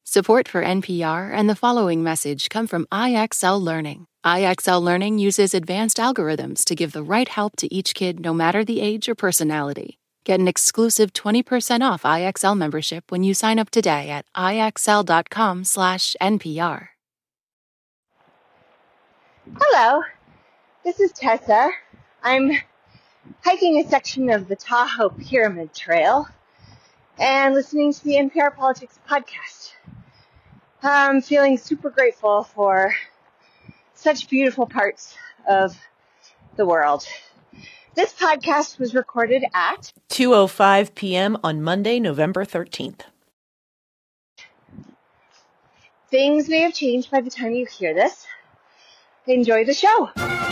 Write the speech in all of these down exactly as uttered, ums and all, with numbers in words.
Support for N P R and the following message come from I X L Learning. I X L Learning uses advanced algorithms to give the right help to each kid no matter the age or personality. Get an exclusive twenty percent off I X L membership when you sign up today at ixl.com slash NPR. Hello, this is Tessa. I'm hiking a section of the Tahoe Pyramid Trail and listening to the N P R Politics podcast. I'm feeling super grateful for such beautiful parts of the world. This podcast was recorded at two oh five p.m. on Monday, November thirteenth. Things may have changed by the time you hear this. Enjoy the show.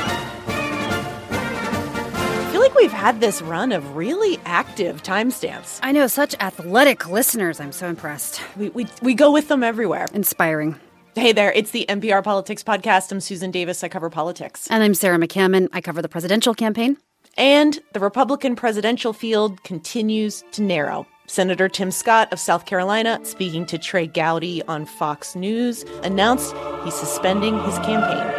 I feel like we've had this run of really active timestamps. I know, such athletic listeners. I'm so impressed. We, we, we go with them everywhere. Inspiring. Hey there, it's the N P R Politics Podcast. I'm Susan Davis. I cover politics. And I'm Sarah McCammon. I cover the presidential campaign. And the Republican presidential field continues to narrow. Senator Tim Scott of South Carolina, speaking to Trey Gowdy on Fox News, announced he's suspending his campaign.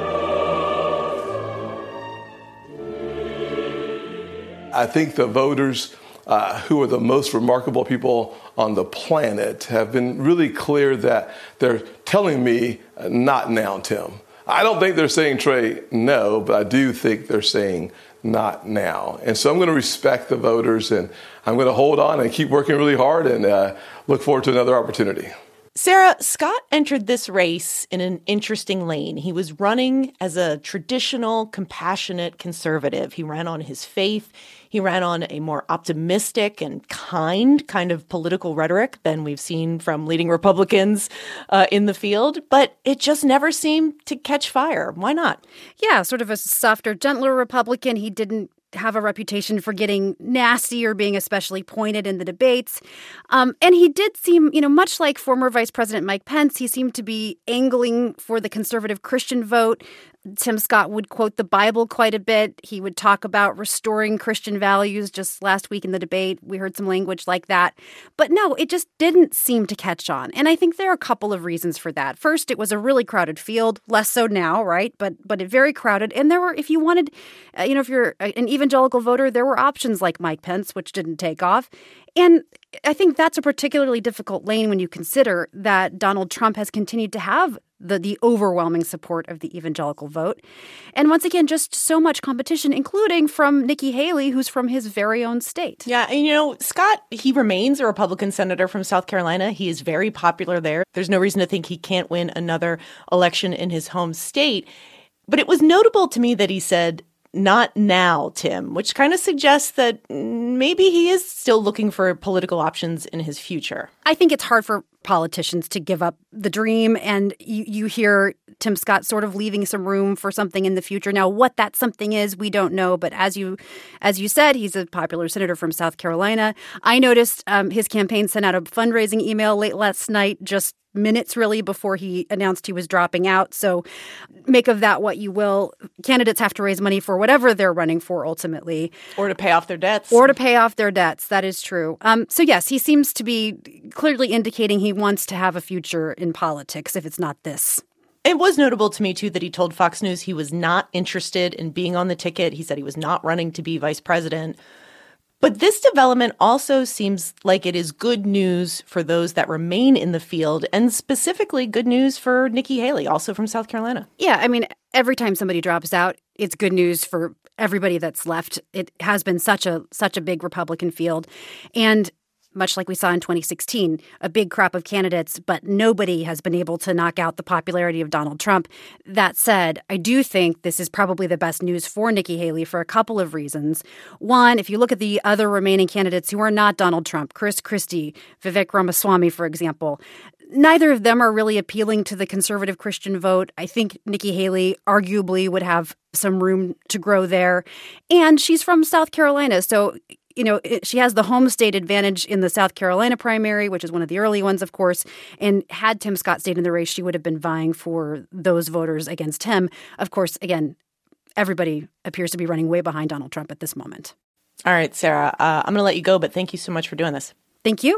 I think the voters uh, who are the most remarkable people on the planet have been really clear that they're telling me, uh, not now, Tim. I don't think they're saying, Trey, no, but I do think they're saying not now. And so I'm going to respect the voters, and I'm going to hold on and keep working really hard and uh, look forward to another opportunity. Sarah, Scott entered this race in an interesting lane. He was running as a traditional, compassionate conservative. He ran on his faith. He ran on a more optimistic and kind kind of political rhetoric than we've seen from leading Republicans uh, in the field. But it just never seemed to catch fire. Why not? Yeah, sort of a softer, gentler Republican. He didn't have a reputation for getting nasty or being especially pointed in the debates. Um, and he did seem, you know, much like former Vice President Mike Pence, he seemed to be angling for the conservative Christian vote. Tim Scott would quote the Bible quite a bit. He would talk about restoring Christian values. Just last week in the debate, we heard some language like that. But no, it just didn't seem to catch on. And I think there are a couple of reasons for that. First, it was a really crowded field, less so now, right? But but it very crowded. And there were, if you wanted, uh, you know, if you're an evangelical voter, there were options like Mike Pence, which didn't take off. And I think that's a particularly difficult lane when you consider that Donald Trump has continued to have the the overwhelming support of the evangelical vote. And once again, just so much competition, including from Nikki Haley, who's from his very own state. Yeah, and you know, Scott, he remains a Republican senator from South Carolina. He is very popular there. There's no reason to think he can't win another election in his home state. But it was notable to me that he said, not now, Tim, which kind of suggests that maybe he is still looking for political options in his future. I think it's hard for politicians to give up the dream, and you, you hear Tim Scott sort of leaving some room for something in the future. Now, what that something is, we don't know. But as you as you said, he's a popular senator from South Carolina. I noticed um, his campaign sent out a fundraising email late last night, just minutes really before he announced he was dropping out. So make of that what you will. Candidates have to raise money for whatever they're running for ultimately. Or to pay off their debts. Or to pay off their debts. That is true. Um, so yes, he seems to be clearly indicating he wants to have a future in politics, if it's not this. It was notable to me, too, that he told Fox News he was not interested in being on the ticket. He said he was not running to be vice president. But this development also seems like it is good news for those that remain in the field, and specifically good news for Nikki Haley, also from South Carolina. Yeah, I mean, every time somebody drops out, it's good news for everybody that's left. It has been such a such a big Republican field. And much like we saw in twenty sixteen, a big crop of candidates, but nobody has been able to knock out the popularity of Donald Trump. That said, I do think this is probably the best news for Nikki Haley for a couple of reasons. One, if you look at the other remaining candidates who are not Donald Trump, Chris Christie, Vivek Ramaswamy, for example, neither of them are really appealing to the conservative Christian vote. I think Nikki Haley arguably would have some room to grow there. And she's from South Carolina, so you know, it, she has the home state advantage in the South Carolina primary, which is one of the early ones, of course. And had Tim Scott stayed in the race, she would have been vying for those voters against him. Of course, again, everybody appears to be running way behind Donald Trump at this moment. All right, Sarah, uh, I'm going to let you go, but thank you so much for doing this. Thank you.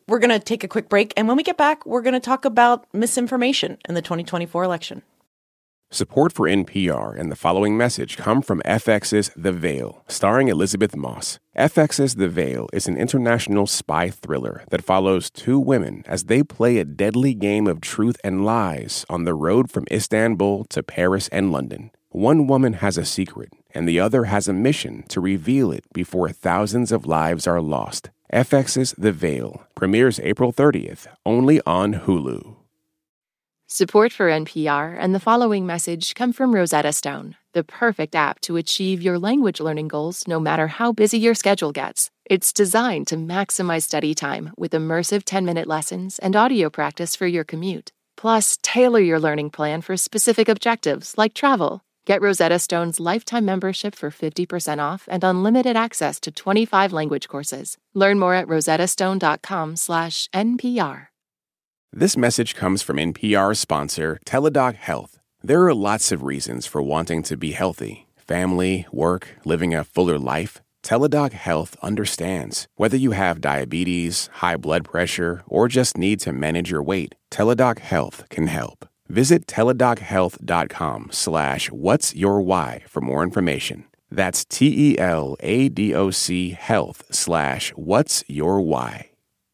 we're going to take a quick break. And when we get back, we're going to talk about misinformation in the twenty twenty-four election. Support for N P R and the following message come from F X's The Veil, starring Elizabeth Moss. F X's The Veil is an international spy thriller that follows two women as they play a deadly game of truth and lies on the road from Istanbul to Paris and London. One woman has a secret, and the other has a mission to reveal it before thousands of lives are lost. F X's The Veil premieres April thirtieth, only on Hulu. Support for N P R and the following message come from Rosetta Stone, the perfect app to achieve your language learning goals no matter how busy your schedule gets. It's designed to maximize study time with immersive ten-minute lessons and audio practice for your commute. Plus, tailor your learning plan for specific objectives like travel. Get Rosetta Stone's lifetime membership for fifty percent off and unlimited access to twenty-five language courses. Learn more at rosettastone.com slash NPR. This message comes from N P R sponsor Teladoc Health. There are lots of reasons for wanting to be healthy. Family, work, living a fuller life. Teladoc Health understands. Whether you have diabetes, high blood pressure, or just need to manage your weight, Teladoc Health can help. Visit teladochealth.com slash what's your why for more information. That's T-E-L-A-D-O-C health slash what's your why.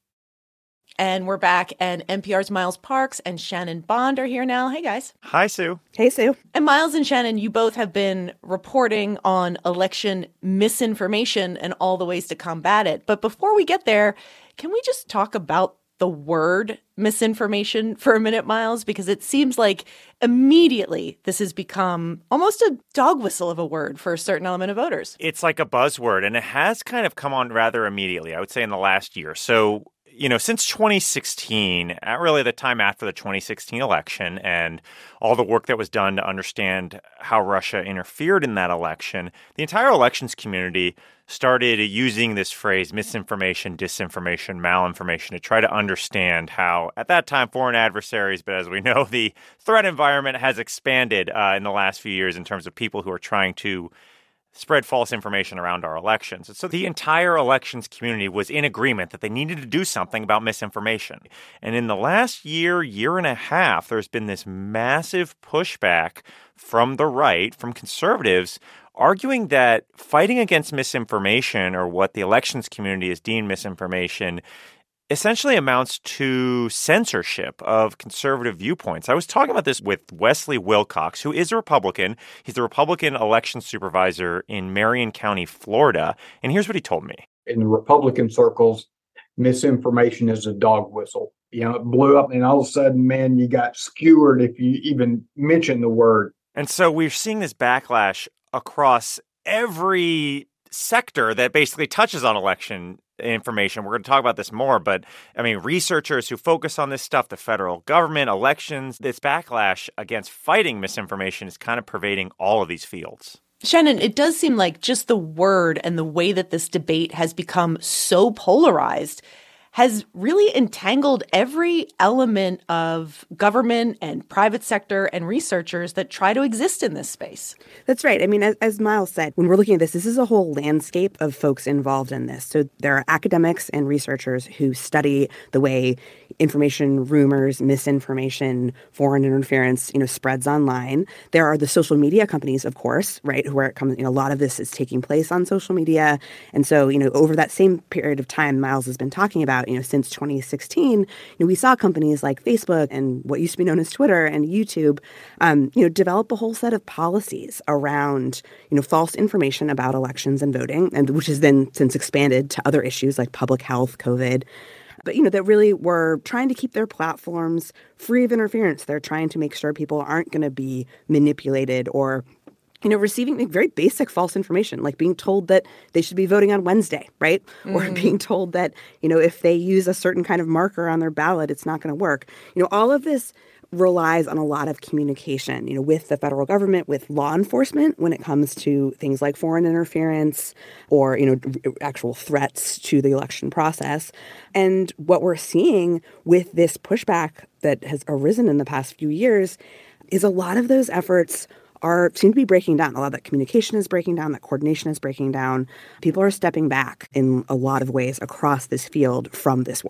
And we're back, and N P R's Miles Parks and Shannon Bond are here now. Hey, guys. Hi, Sue. Hey, Sue. And Miles and Shannon, you both have been reporting on election misinformation and all the ways to combat it. But before we get there, can we just talk about the word misinformation for a minute, Miles? Because it seems like immediately this has become almost a dog whistle of a word for a certain element of voters. It's like a buzzword, and it has kind of come on rather immediately, I would say, in the last year. So, you know, since twenty sixteen, at really the time after the twenty sixteen election and all the work that was done to understand how Russia interfered in that election, the entire elections community started using this phrase misinformation, disinformation, malinformation to try to understand how, at that time, foreign adversaries, but as we know, the threat environment has expanded uh, in the last few years in terms of people who are trying to spread false information around our elections. And so the entire elections community was in agreement that they needed to do something about misinformation. And in the last year, year and a half, there's been this massive pushback from the right, from conservatives, arguing that fighting against misinformation, or what the elections community has deemed misinformation, essentially amounts to censorship of conservative viewpoints. I was talking about this with Wesley Wilcox, who is a Republican. He's the Republican election supervisor in Marion County, Florida. And here's what he told me. In the Republican circles, misinformation is a dog whistle. You know, it blew up, and all of a sudden, man, you got skewered if you even mention the word. And so we're seeing this backlash across every sector that basically touches on election information. We're going to talk about this more, but I mean, researchers who focus on this stuff, the federal government, elections, this backlash against fighting misinformation is kind of pervading all of these fields. Shannon, it does seem like just the word and the way that this debate has become so polarized has really entangled every element of government and private sector and researchers that try to exist in this space. That's right. I mean, as, as Miles said, when we're looking at this, this is a whole landscape of folks involved in this. So there are academics and researchers who study the way information, rumors, misinformation, foreign interference, you know, spreads online. There are the social media companies, of course, right, where it comes, you know, a lot of this is taking place on social media. And so, you know, over that same period of time Miles has been talking about, you know, since twenty sixteen, you know, we saw companies like Facebook and what used to be known as Twitter and YouTube, um, you know, develop a whole set of policies around, you know, false information about elections and voting, and which has then since expanded to other issues like public health, COVID. But, you know, that really were trying to keep their platforms free of interference. They're trying to make sure people aren't going to be manipulated or, you know, receiving like, very basic false information, like being told that they should be voting on Wednesday, right? Mm. Or being told that, you know, if they use a certain kind of marker on their ballot, it's not going to work. You know, all of this relies on a lot of communication, you know, with the federal government, with law enforcement when it comes to things like foreign interference or, you know, actual threats to the election process. And what we're seeing with this pushback that has arisen in the past few years is a lot of those efforts are seem to be breaking down. A lot of that communication is breaking down, that coordination is breaking down. People are stepping back in a lot of ways across this field from this work.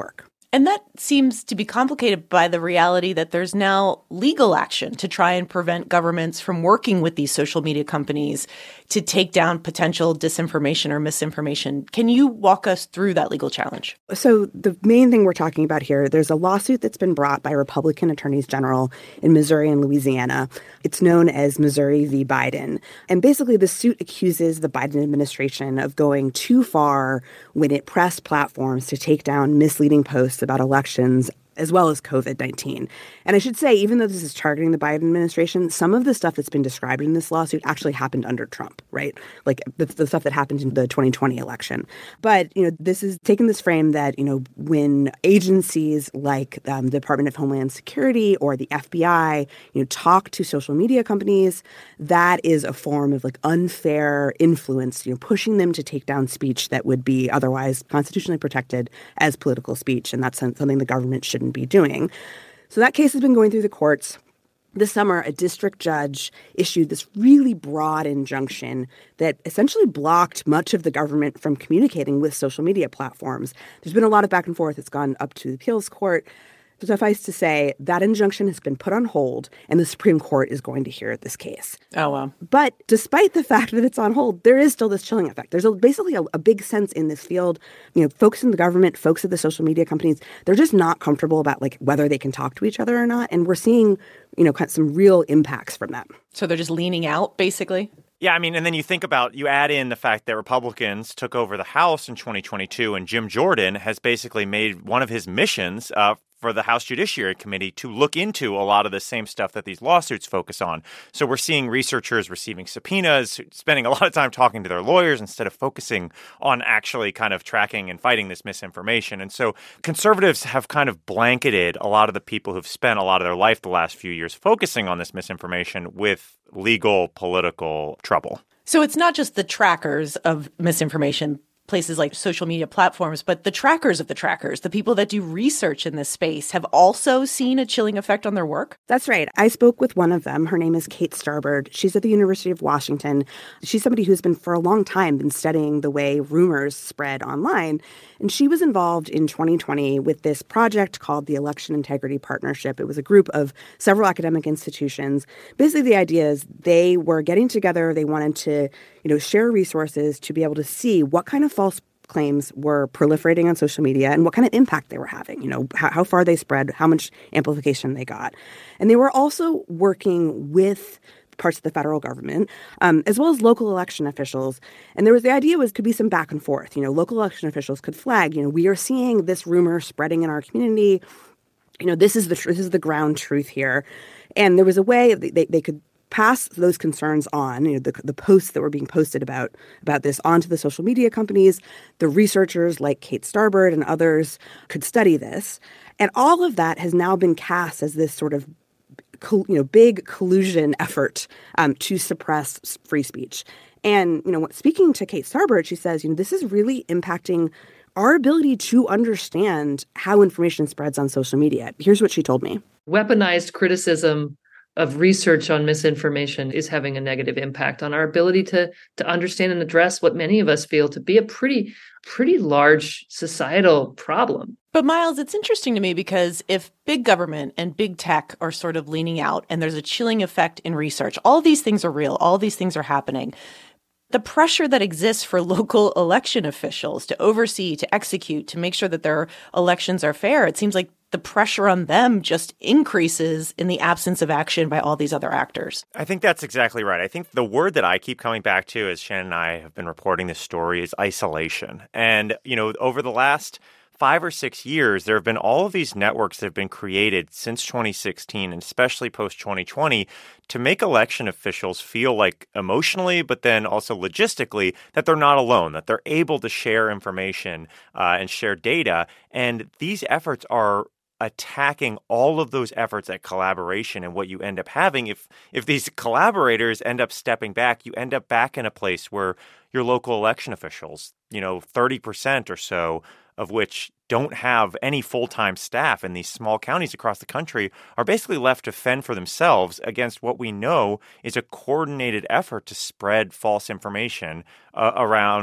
And that seems to be complicated by the reality that there's now legal action to try and prevent governments from working with these social media companies to take down potential disinformation or misinformation. Can you walk us through that legal challenge? So the main thing we're talking about here, there's a lawsuit that's been brought by Republican attorneys general in Missouri and Louisiana. It's known as Missouri v. Biden. And basically the suit accuses the Biden administration of going too far when it pressed platforms to take down misleading posts about elections as well as covid nineteen. And I should say, even though this is targeting the Biden administration, some of the stuff that's been described in this lawsuit actually happened under Trump, right? Like the, the stuff that happened in the twenty twenty election. But, you know, this is taking this frame that, you know, when agencies like um, the Department of Homeland Security or the F B I, you know, talk to social media companies, that is a form of like unfair influence, you know, pushing them to take down speech that would be otherwise constitutionally protected as political speech. And that's something the government shouldn't be doing. So that case has been going through the courts. This summer, a district judge issued this really broad injunction that essentially blocked much of the government from communicating with social media platforms. There's been a lot of back and forth. It's gone up to the appeals court. Suffice to say, that injunction has been put on hold, and the Supreme Court is going to hear this case. Oh, wow. But despite the fact that it's on hold, there is still this chilling effect. There's a, basically a, a big sense in this field, you know, folks in the government, folks at the social media companies, they're just not comfortable about like whether they can talk to each other or not. And we're seeing, you know, kind of some real impacts from that. So they're just leaning out, basically? Yeah, I mean, and then you think about, you add in the fact that Republicans took over the House in twenty twenty-two, and Jim Jordan has basically made one of his missions uh, for the House Judiciary Committee to look into a lot of the same stuff that these lawsuits focus on. So we're seeing researchers receiving subpoenas, spending a lot of time talking to their lawyers instead of focusing on actually kind of tracking and fighting this misinformation. And so conservatives have kind of blanketed a lot of the people who've spent a lot of their life the last few years focusing on this misinformation with legal political trouble. So it's not just the trackers of misinformation, places like social media platforms, but the trackers of the trackers, the people that do research in this space, have also seen a chilling effect on their work? That's right. I spoke with one of them. Her name is Kate Starbird. She's at the University of Washington. She's somebody who's been for a long time been studying the way rumors spread online. And she was involved in twenty twenty with this project called the Election Integrity Partnership. It was a group of several academic institutions. Basically, the idea is they were getting together. They wanted to, you know, share resources to be able to see what kind of false claims were proliferating on social media and what kind of impact they were having, you know, how, how far they spread, how much amplification they got. And they were also working with parts of the federal government, um, as well as local election officials. And there was the idea was could be some back and forth. You know, local election officials could flag, you know, we are seeing this rumor spreading in our community. You know, this is the this is the ground truth here. And there was a way they, they could pass those concerns on, you know, the, the posts that were being posted about about this onto the social media companies. The researchers like Kate Starbird and others could study this. And all of that has now been cast as this sort of you know, big collusion effort um, to suppress free speech. And, you know, speaking to Kate Starbird, she says, you know, this is really impacting our ability to understand how information spreads on social media. Here's what she told me. Weaponized criticism of research on misinformation is having a negative impact on our ability to to understand and address what many of us feel to be a pretty, pretty large societal problem. But Miles, it's interesting to me because if big government and big tech are sort of leaning out and there's a chilling effect in research, all these things are real, all these things are happening. The pressure that exists for local election officials to oversee, to execute, to make sure that their elections are fair, it seems like the pressure on them just increases in the absence of action by all these other actors. I think that's exactly right. I think the word that I keep coming back to as Shannon and I have been reporting this story is isolation. And, you know, over the last five or six years, there have been all of these networks that have been created since twenty sixteen, and especially post twenty twenty, to make election officials feel like emotionally, but then also logistically, that they're not alone, that they're able to share information uh, and share data. And these efforts are attacking all of those efforts at collaboration. And what you end up having, if if these collaborators end up stepping back, you end up back in a place where your local election officials, you know, thirty percent or so of which don't have any full-time staff in these small counties across the country, are basically left to fend for themselves against what we know is a coordinated effort to spread false information uh, around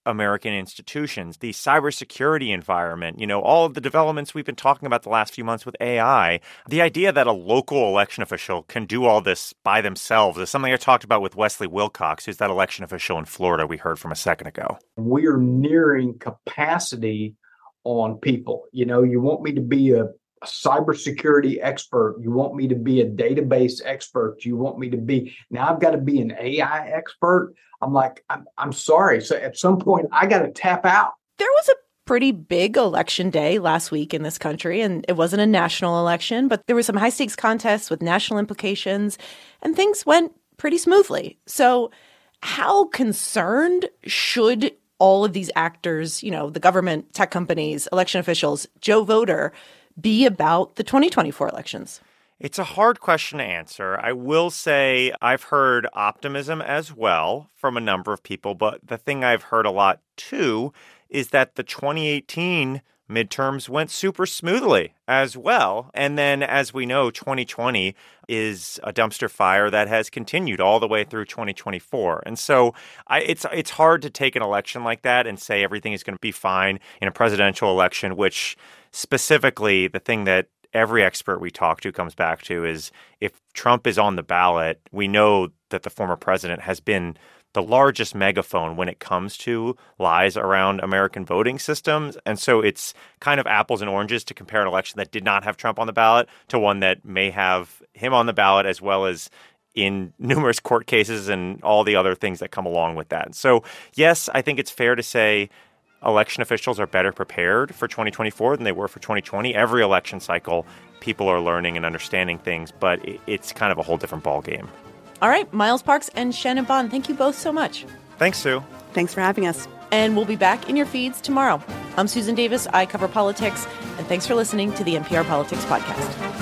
American institutions, the cybersecurity environment, you know, all of the developments we've been talking about the last few months with A I. The idea that a local election official can do all this by themselves is something I talked about with Wesley Wilcox, who's that election official in Florida we heard from a second ago. We are nearing capacity on people. You know, you want me to be a a cybersecurity expert. You want me to be a database expert. You want me to be, now I've got to be an A I expert. I'm like, I'm, I'm sorry. So at some point I got to tap out. There was a pretty big election day last week in this country, and it wasn't a national election, but there were some high stakes contests with national implications, and things went pretty smoothly. So how concerned should all of these actors, you know, the government, tech companies, election officials, Joe Voter, be about the twenty twenty-four elections? It's a hard question to answer. I will say I've heard optimism as well from a number of people, but the thing I've heard a lot too is that the twenty eighteen midterms went super smoothly as well. And then, as we know, twenty twenty is a dumpster fire that has continued all the way through twenty twenty-four. And so I, it's it's hard to take an election like that and say everything is going to be fine in a presidential election, which specifically the thing that every expert we talk to comes back to is if Trump is on the ballot, we know that the former president has been the largest megaphone when it comes to lies around American voting systems. And so it's kind of apples and oranges to compare an election that did not have Trump on the ballot to one that may have him on the ballot, as well as in numerous court cases and all the other things that come along with that. So, yes, I think it's fair to say election officials are better prepared for twenty twenty-four than they were for twenty twenty. Every election cycle, people are learning and understanding things, but it's kind of a whole different ballgame. All right, Miles Parks and Shannon Bond, thank you both so much. Thanks, Sue. Thanks for having us. And we'll be back in your feeds tomorrow. I'm Susan Davis. I cover politics. And thanks for listening to the N P R Politics Podcast.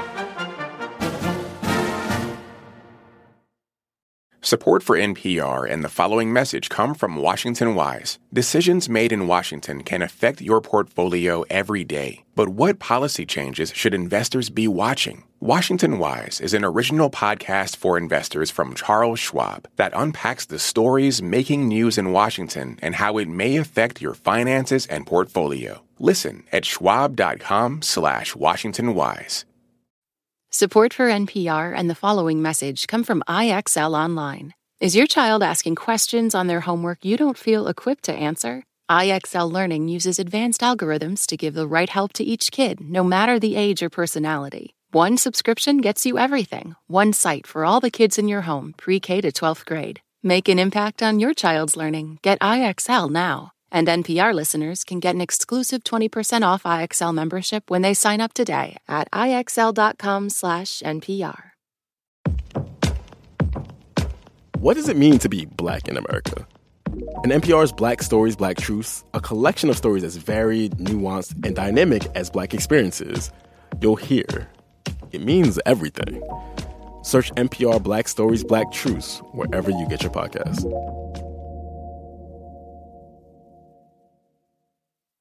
Support for N P R and the following message come from Washington Wise. Decisions made in Washington can affect your portfolio every day. But what policy changes should investors be watching? Washington Wise is an original podcast for investors from Charles Schwab that unpacks the stories making news in Washington and how it may affect your finances and portfolio. Listen at schwab.com slash Washington Wise. Support for N P R and the following message come from I X L Online. Is your child asking questions on their homework you don't feel equipped to answer? I X L Learning uses advanced algorithms to give the right help to each kid, no matter the age or personality. One subscription gets you everything. One site for all the kids in your home, pre-K to twelfth grade. Make an impact on your child's learning. Get I X L now. And N P R listeners can get an exclusive twenty percent off I X L membership when they sign up today at IXL.com slash NPR. What does it mean to be Black in America? In N P R's Black Stories, Black Truths, a collection of stories as varied, nuanced, and dynamic as Black experiences, you'll hear it means everything. Search N P R Black Stories, Black Truths wherever you get your podcasts.